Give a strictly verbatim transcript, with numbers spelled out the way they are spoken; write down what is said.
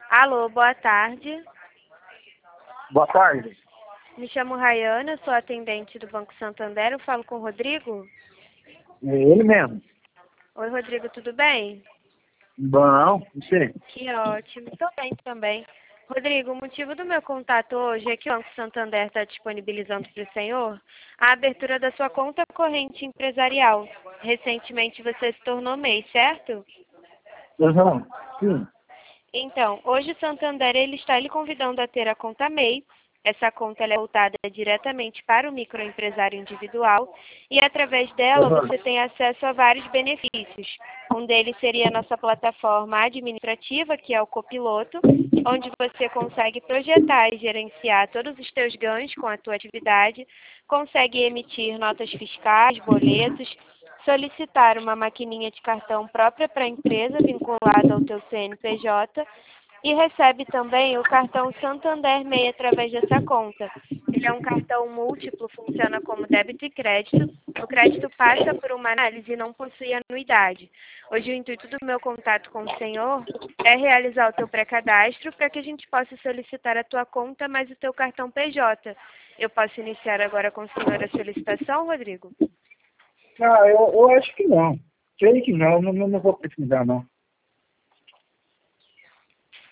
Alô, boa tarde. Boa tarde. Me chamo Rayana, sou atendente do Banco Santander. Eu falo com o Rodrigo? É ele mesmo. Oi, Rodrigo, tudo bem? Bom, você? Que ótimo. Estou bem também. Rodrigo, o motivo do meu contato hoje é que o Banco Santander está disponibilizando para o senhor a abertura da sua conta corrente empresarial. Recentemente você se tornou M E I, certo? Uhum. Sim. Então, hoje o Santander ele está lhe convidando a ter a conta M E I. Essa conta ela é voltada diretamente para o microempresário individual e através dela Uhum. você tem acesso a vários benefícios. Um deles seria a nossa plataforma administrativa, que é o Copiloto, onde você consegue projetar e gerenciar todos os teus ganhos com a tua atividade, consegue emitir notas fiscais, boletos, solicitar uma maquininha de cartão própria para a empresa vinculada ao teu C N P J e recebe também o cartão Santander M E I através dessa conta. Ele é um cartão múltiplo, funciona como débito e crédito. O crédito passa por uma análise e não possui anuidade. Hoje o intuito do meu contato com o senhor é realizar o teu pré-cadastro para que a gente possa solicitar a tua conta mais o teu cartão P J. Eu posso iniciar agora com o senhor a solicitação, Rodrigo? Ah, eu, eu acho que não. Creio que não, não, não vou precisar não.